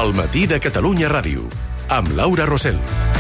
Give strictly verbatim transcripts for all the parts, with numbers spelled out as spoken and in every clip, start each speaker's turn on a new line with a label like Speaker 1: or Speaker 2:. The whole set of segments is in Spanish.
Speaker 1: El matí de Catalunya Ràdio, amb Laura Rosell.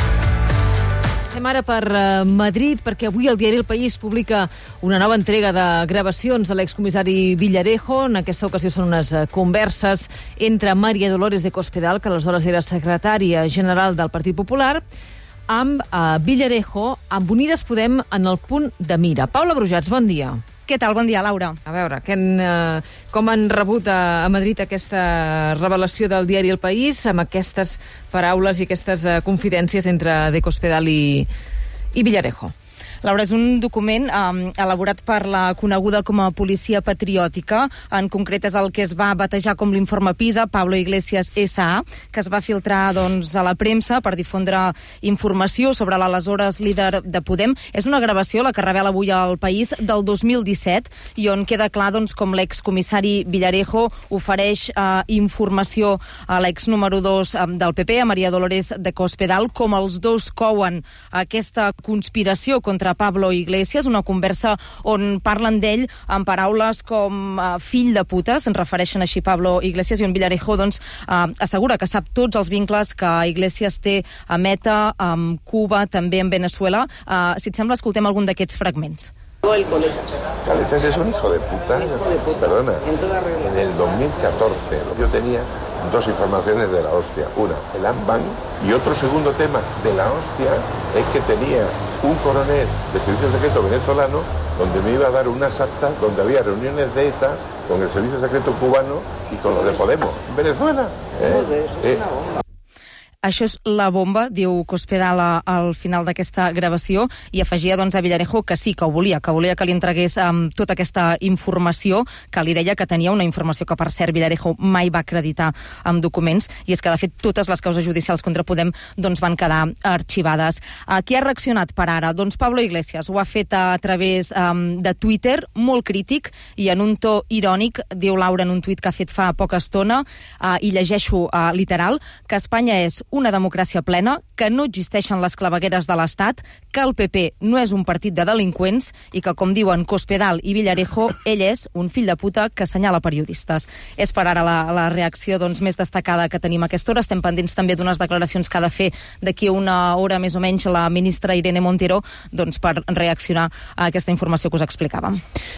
Speaker 2: Estem ara per Madrid, perquè avui el diari El País publica una nova entrega de gravacions de l'excomissari Villarejo. En aquesta ocasió són unes converses entre María Dolores de Cospedal, que aleshores era secretària general del Partit Popular, amb uh, Villarejo, amb Unides Podem en el punt de mira. Paula Brujats, bon dia.
Speaker 3: Què tal? Bon dia, Laura.
Speaker 2: A veure, que en, uh, com han rebut a, a Madrid aquesta revelació del diari El País, amb aquestes paraules i aquestes uh, confidències entre de Cospedal i, i Villarejo?
Speaker 3: Laura, és un document um, elaborat per la coneguda com a policia patriòtica. En concret és el que es va batejar com l'informe PISA, Pablo Iglesias essa a, que es va filtrar doncs, a la premsa per difondre informació sobre l'aleshores líder de Podem. És una gravació, la que revela avui al País, del dos mil disset, i on queda clar doncs, com l'excomissari Villarejo ofereix uh, informació a l'ex número dos um, del P P, a María Dolores de Cospedal, com els dos couen aquesta conspiració contra Pablo Iglesias, una conversa on parlen d'ell amb paraules com uh, fill de puta, se'n refereixen així Pablo Iglesias, i on Villarejo doncs, uh, assegura que sap tots els vincles que Iglesias té a Meta, amb Cuba, també en Venezuela. Uh, si et sembla, escoltem algun d'aquests fragments.
Speaker 4: El Coletas.
Speaker 5: Caletas es un hijo de puta.
Speaker 4: Hijo de puta.
Speaker 5: Perdona.
Speaker 4: En toda regla.
Speaker 5: En el dos mil catorce yo tenía dos informaciones de la hostia. Una, el AMBAN, y otro segundo tema de la hostia es que tenía un coronel de servicio secreto venezolano donde me iba a dar unas actas donde había reuniones de ETA con el servicio secreto cubano y con los de Podemos. ¿Venezuela? ¿Eh?
Speaker 4: Joder, eso es
Speaker 5: Eh.
Speaker 4: una bomba.
Speaker 3: Això és la bomba, diu Cospedal al final d'aquesta gravació, i afegia doncs, a Villarejo que sí, que ho volia, que volia que li entregués um, tota aquesta informació, que li deia que tenia una informació que, per cert, Villarejo mai va acreditar amb documents, i és que, de fet, totes les causes judicials contra Podem doncs, van quedar arxivades. Uh, qui ha reaccionat per ara? Doncs Pablo Iglesias ho ha fet a través um, de Twitter, molt crític, i en un to irònic, diu Laura en un tuit que ha fet fa poca estona, uh, i llegeixo uh, literal, que Espanya és una democràcia plena, que no existeixen les clavegueres de l'Estat, que el P P no és un partit de delinqüents i que, com diuen Cospedal i Villarejo, ell és un fill de puta que assenyala periodistes. És per ara la, la reacció doncs, més destacada que tenim a aquesta hora. Estem pendents també d'unes declaracions que ha de fer d'aquí a una hora més o menys la ministra Irene Montero doncs, per reaccionar a aquesta informació que us explicàvem.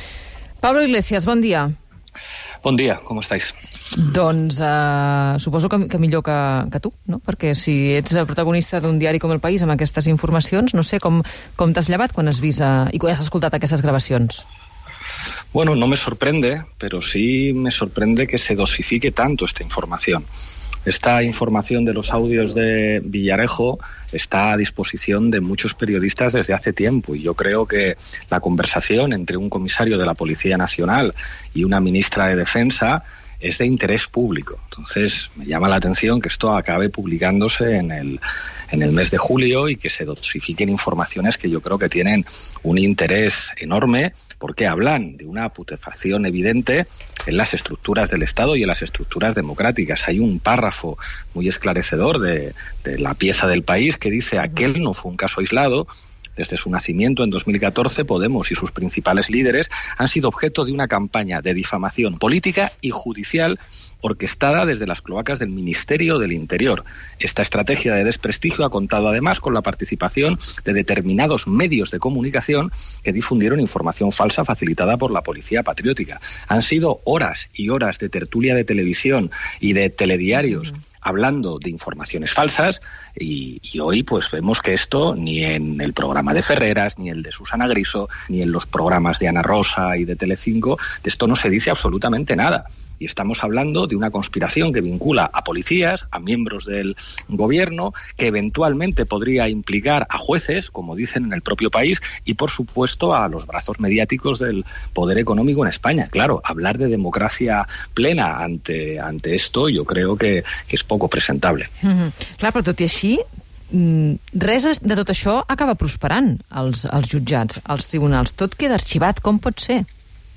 Speaker 2: Pablo Iglesias, bon dia.
Speaker 6: Bon dia, com estáis?
Speaker 2: Doncs uh, suposo que, que millor que, que tu, no? Perquè si ets protagonista d'un diari com El País amb aquestes informacions, no sé com, com t'has llevat quan has vist uh, i quan has escoltat aquestes gravacions.
Speaker 6: Bueno, no me sorprende, pero sí me sorprende que se dosifique tanto esta información. Esta información de los audios de Villarejo está a disposición de muchos periodistas desde hace tiempo, y yo creo que la conversación entre un comisario de la Policía Nacional y una ministra de Defensa es de interés público. Entonces, me llama la atención que esto acabe publicándose en el, en el mes de julio y que se dosifiquen informaciones que yo creo que tienen un interés enorme, porque hablan de una putrefacción evidente en las estructuras del Estado y en las estructuras democráticas. Hay un párrafo muy esclarecedor de, de la pieza del País que dice: aquel no fue un caso aislado. Desde su nacimiento en dos mil catorce, Podemos y sus principales líderes han sido objeto de una campaña de difamación política y judicial orquestada desde las cloacas del Ministerio del Interior. Esta estrategia de desprestigio ha contado además con la participación de determinados medios de comunicación que difundieron información falsa facilitada por la policía patriótica. Han sido horas y horas de tertulia de televisión y de telediarios mm. hablando de informaciones falsas, y, y hoy pues vemos que esto ni en el programa de Ferreras, ni el de Susana Griso, ni en los programas de Ana Rosa y de Telecinco, de esto no se dice absolutamente nada. Y estamos hablando de una conspiración que vincula a policías, a miembros del gobierno, que eventualmente podría implicar a jueces, como dicen en el propio País, y por supuesto a los brazos mediáticos del poder económico en España. Claro, hablar de democracia plena ante, ante esto yo creo que, que és poco presentable.
Speaker 2: Mm-hmm. Clar, però tot i així, res de tot això acaba prosperant als, als jutjats, als tribunals. Tot queda arxivat, com pot ser?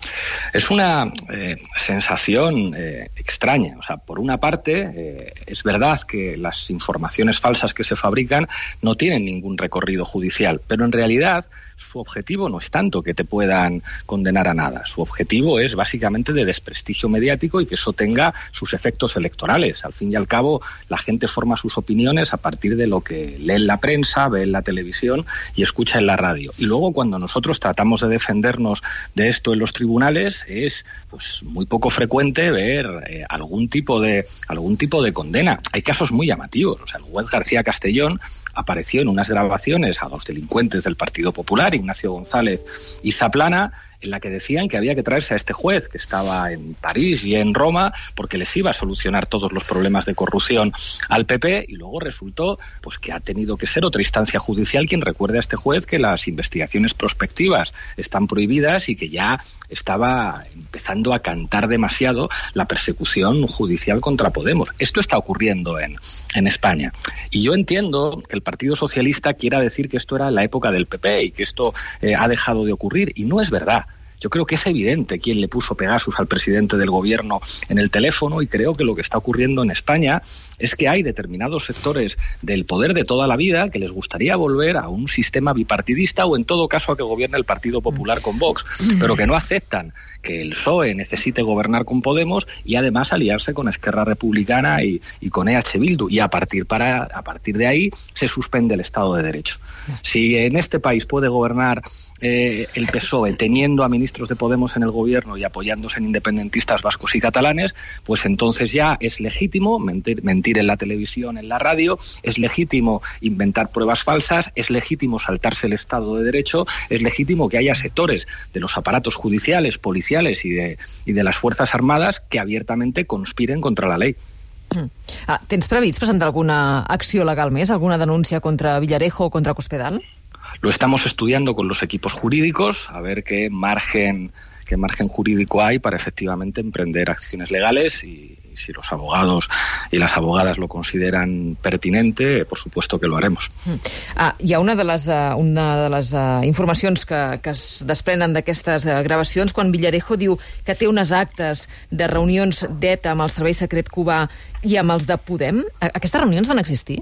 Speaker 6: Es una eh, sensación eh, extraña. O sea, por una parte, eh, es verdad que las informaciones falsas que se fabrican no tienen ningún recorrido judicial, pero en realidad su objetivo no es tanto que te puedan condenar a nada. Su objetivo es básicamente de desprestigio mediático y que eso tenga sus efectos electorales. Al fin y al cabo, la gente forma sus opiniones a partir de lo que lee en la prensa, ve en la televisión y escucha en la radio. Y luego, cuando nosotros tratamos de defendernos de esto en los tribunales, es pues muy poco frecuente ver eh, algún tipo de algún tipo de condena. Hay casos muy llamativos. O sea, el juez García Castellón apareció en unas grabaciones a los delincuentes del Partido Popular, Ignacio González y Zaplana, en la que decían que había que traerse a este juez, que estaba en París y en Roma, porque les iba a solucionar todos los problemas de corrupción al P P, y luego resultó pues que ha tenido que ser otra instancia judicial quien recuerde a este juez que las investigaciones prospectivas están prohibidas y que ya estaba empezando a cantar demasiado la persecución judicial contra Podemos. Esto está ocurriendo en, en España. Y yo entiendo que el Partido Socialista quiera decir que esto era la época del P P y que esto eh, ha dejado de ocurrir, y no es verdad. Yo creo que es evidente quién le puso Pegasus al presidente del gobierno en el teléfono, y creo que lo que está ocurriendo en España es que hay determinados sectores del poder de toda la vida que les gustaría volver a un sistema bipartidista, o en todo caso a que gobierne el Partido Popular con Vox, pero que no aceptan que el P S O E necesite gobernar con Podemos y además aliarse con Esquerra Republicana y, y con E H Bildu, y a partir, para, a partir de ahí se suspende el Estado de Derecho. Si en este país puede gobernar eh, el P S O E teniendo a ministros de Podemos en el gobierno y apoyándose en independentistas vascos y catalanes, pues entonces ya es legítimo mentir, mentir en la televisión, en la radio, es legítimo inventar pruebas falsas, es legítimo saltarse el Estado de Derecho, es legítimo que haya sectores de los aparatos judiciales, policiales y de, y de las Fuerzas Armadas que abiertamente conspiren contra la ley.
Speaker 2: Mm. Ah, tens previst presentar alguna acció legal més, alguna denúncia contra Villarejo o contra Cospedal?
Speaker 6: Lo estamos estudiando con los equipos jurídicos, a ver qué margen, qué margen jurídico hay para efectivamente emprender acciones legales, y, y si los abogados y las abogadas lo consideran pertinente, por supuesto que lo haremos.
Speaker 2: Ah, hi ha una de les, uh, una de les uh, informacions que, que es desprenen d'aquestes uh, gravacions, quan Villarejo diu que té unes actes de reunions d'E T A amb el Servei Secret Cubà i amb els de Podem. Aquestes reunions van existir?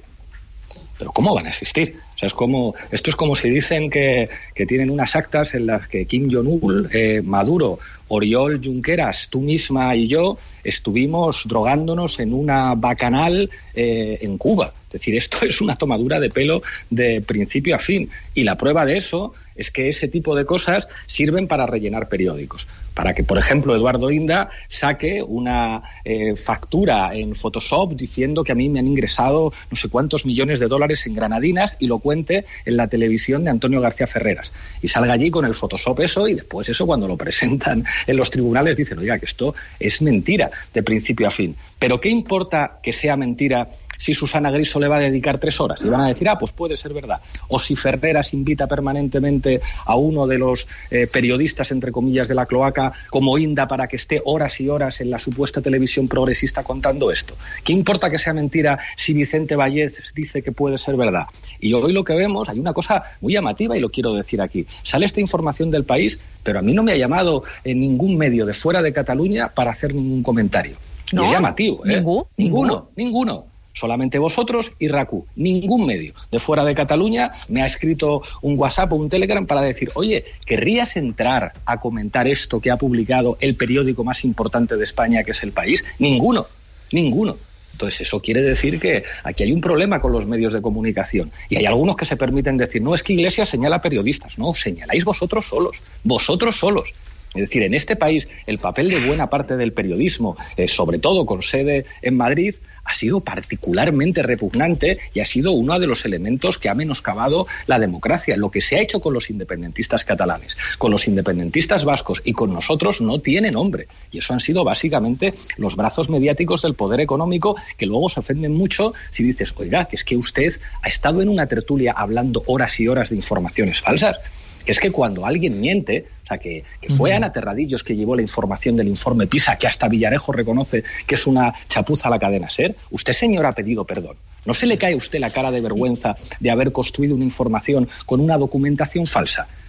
Speaker 6: Pero ¿cómo van a existir? O sea, es como, esto es como si dicen que, que tienen unas actas en las que Kim Jong-un, eh, Maduro, Oriol Junqueras, tú misma y yo estuvimos drogándonos en una bacanal eh, en Cuba. Es decir, esto es una tomadura de pelo de principio a fin. Y la prueba de eso es que ese tipo de cosas sirven para rellenar periódicos. Para que, por ejemplo, Eduardo Inda saque una eh, factura en Photoshop diciendo que a mí me han ingresado no sé cuántos millones de dólares en granadinas y lo cuente en la televisión de Antonio García Ferreras. Y salga allí con el Photoshop eso, y después eso, cuando lo presentan en los tribunales, dicen, oiga, que esto es mentira de principio a fin. Pero ¿qué importa que sea mentira si Susana Griso le va a dedicar tres horas? Y van a decir, ah, pues puede ser verdad. O si Ferreras invita permanentemente a uno de los eh, periodistas, entre comillas, de la cloaca, como Inda, para que esté horas y horas en la supuesta televisión progresista contando esto. ¿Qué importa que sea mentira si Vicente Vallés dice que puede ser verdad? Y hoy lo que vemos, hay una cosa muy llamativa y lo quiero decir aquí. Sale esta información del País, pero a mí no me ha llamado en ningún medio de fuera de Cataluña para hacer ningún comentario.
Speaker 2: ¿No?
Speaker 6: Y es llamativo, ¿eh?
Speaker 2: ¿Ningún?
Speaker 6: Ninguno, ninguno. Solamente vosotros y RACU. Ningún medio de fuera de Cataluña me ha escrito un WhatsApp o un Telegram para decir, oye, ¿querrías entrar a comentar esto que ha publicado el periódico más importante de España, que es El País? Ninguno, ninguno. Entonces eso quiere decir que aquí hay un problema con los medios de comunicación. Y hay algunos que se permiten decir, no, es que Iglesias señala periodistas. No, señaláis vosotros solos, vosotros solos. Es decir, en este país el papel de buena parte del periodismo, eh, sobre todo con sede en Madrid, ha sido particularmente repugnante y ha sido uno de los elementos que ha menoscabado la democracia. Lo que se ha hecho con los independentistas catalanes, con los independentistas vascos y con nosotros no tiene nombre. Y eso han sido básicamente los brazos mediáticos del poder económico, que luego se ofenden mucho si dices, oiga, que es que usted ha estado en una tertulia hablando horas y horas de informaciones falsas. Que es que cuando alguien miente, o sea, que, que fue Ana Terradillos que llevó la información del informe PISA, que hasta Villarejo reconoce que es una chapuza a la cadena SER, usted, señor, ha pedido perdón. ¿No se le cae a usted la cara de vergüenza de haber construido una información con una documentación falsa?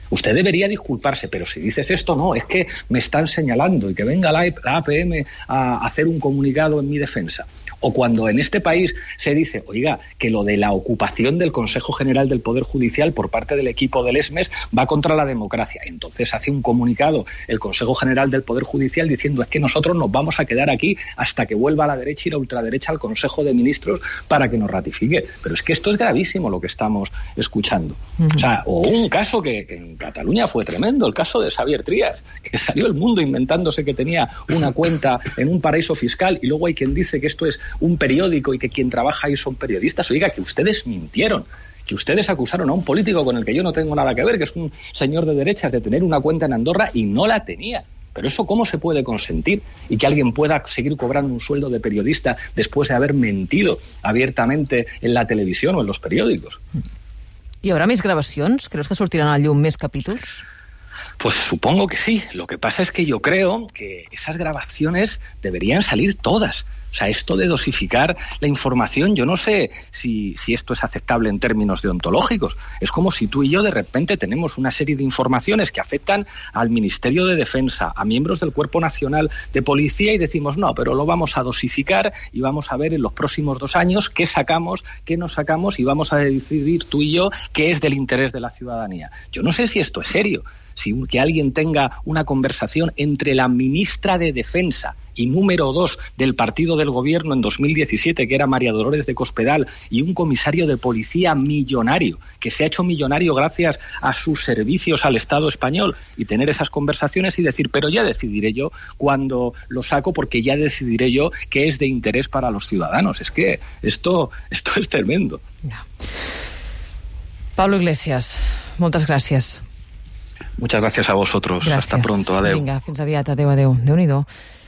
Speaker 6: Usted debería disculparse, pero si dices esto, no, es que me están señalando y que venga la A P M a hacer un comunicado en mi defensa. O cuando en este país se dice, oiga, que lo de la ocupación del Consejo General del Poder Judicial por parte del equipo del E S M E S va contra la democracia. Entonces hace un comunicado el Consejo General del Poder Judicial diciendo es que nosotros nos vamos a quedar aquí hasta que vuelva la derecha y la ultraderecha al Consejo de Ministros para que nos ratifique. Pero es que esto es gravísimo lo que estamos escuchando. Uh-huh. O sea, o un caso que, que en Cataluña fue tremendo, el caso de Xavier Trias, que salió el mundo inventándose que tenía una cuenta en un paraíso fiscal y luego hay quien dice que esto es un periódico y que quien trabaja ahí son periodistas. Oiga, que ustedes mintieron, que ustedes acusaron a un político con el que yo no tengo nada que ver, que es un señor de derechas, de tener una cuenta en Andorra y no la tenía. Pero eso, ¿cómo se puede consentir? Y que alguien pueda seguir cobrando un sueldo de periodista después de haber mentido abiertamente en la televisión o en los periódicos.
Speaker 2: Hi haurà més gravacions? Creus que sortiran a la llum més capítols?
Speaker 6: Pues supongo que sí. Lo que pasa es que yo creo que esas grabaciones deberían salir todas. O sea, esto de dosificar la información, yo no sé si, si esto es aceptable en términos deontológicos. Es como si tú y yo de repente tenemos una serie de informaciones que afectan al Ministerio de Defensa, a miembros del Cuerpo Nacional de Policía y decimos, no, pero lo vamos a dosificar y vamos a ver en los próximos dos años qué sacamos, qué no sacamos y vamos a decidir tú y yo qué es del interés de la ciudadanía. Yo no sé si esto es serio. Si que alguien tenga una conversación entre la ministra de Defensa y número dos del partido del gobierno en dos mil diecisiete, que era María Dolores de Cospedal, y un comisario de policía millonario, que se ha hecho millonario gracias a sus servicios al Estado español, y tener esas conversaciones y decir, pero ya decidiré yo cuando lo saco, porque ya decidiré yo qué es de interés para los ciudadanos. Es que esto, esto es tremendo.
Speaker 2: No. Pablo Iglesias, moltes gràcies.
Speaker 6: Muchas gracias a vosotros.
Speaker 2: Gràcies.
Speaker 6: Hasta pronto. Adeu.
Speaker 2: Vinga, fins aviat. Adeu, adeu. Déu-n'hi-do.